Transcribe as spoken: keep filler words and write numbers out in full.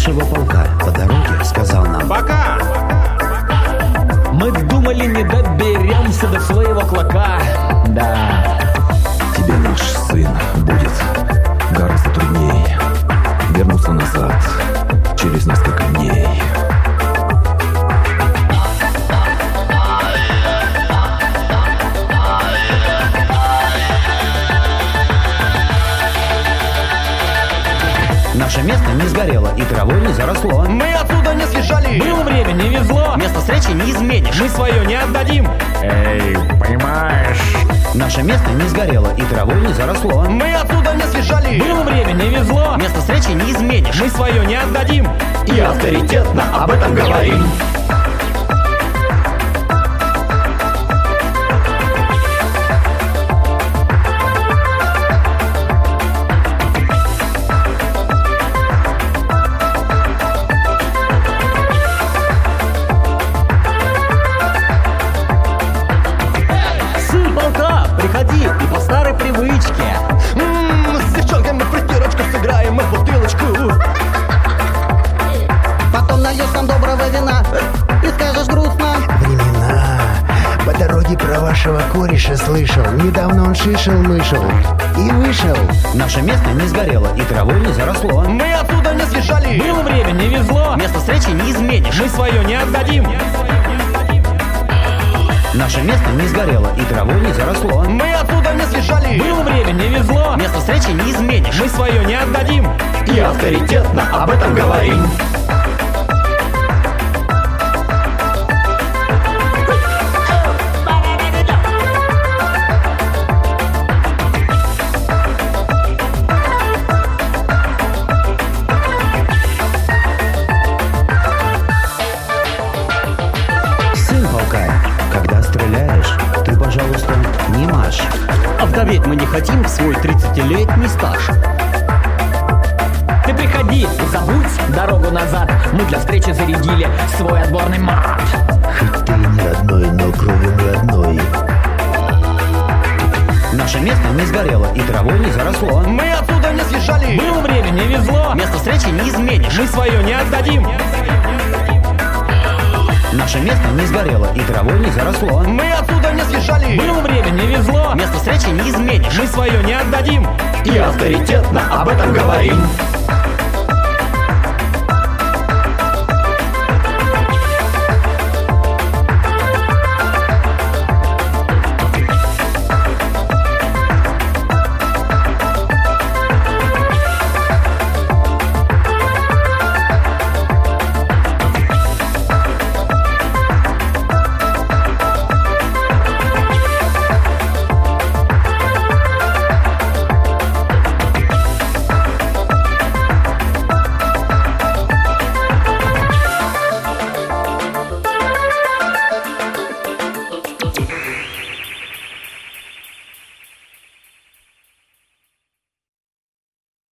нашего полка по дороге сказал нам: пока! Мы думали, не доберемся до своего клока. Да. Тебе наш сын будет гораздо труднее вернуться назад через несколько дней. Наше место не сгорело и травой не заросло. Мы отсюда не съезжали. Было время, не везло. Место встречи не изменишь. Мы свое не отдадим. Эй, понимаешь? Наше место не сгорело и травой не заросло. Мы отсюда не съезжали. Было время, не везло. Место встречи не изменишь. Мы свое не отдадим. И авторитетно об этом говорим. Приходи и по старой привычке. Ммм, с девчонками в притирочку сыграем мы в бутылочку. Потом нальешь нам доброго вина и скажешь грустно: времена. По дороге про вашего кореша слышал. Недавно он шишел-мышел и вышел. Наше место не сгорело и травой не заросло. Мы отсюда не съезжали. Было время, не везло. Место встречи не изменишь. Мы свое не отдадим. Наше место не сгорело и травой не заросло. Мы отсюда не съезжали. Было время, не везло. Место встречи не изменишь. Мы свое не отдадим. И авторитетно об этом говорим. Сын полка, когда стреляешь, ты, пожалуйста, не марш. Овдоветь мы не хотим в свой тридцатилетний стаж. Ты приходи и забудь дорогу назад. Мы для встречи зарядили свой отборный мат. Хоть ты не родной, но кровью мы одной. Наше место не сгорело и травой не заросло. Мы отсюда не съезжали. Было время, не везло. Место встречи не изменишь. Мы свое не отдадим. Наше место не сгорело и травой не заросло. Мы отсюда не съезжали. Было время, не везло. Место встречи не изменишь. Мы свое не отдадим. И авторитетно об этом говорим.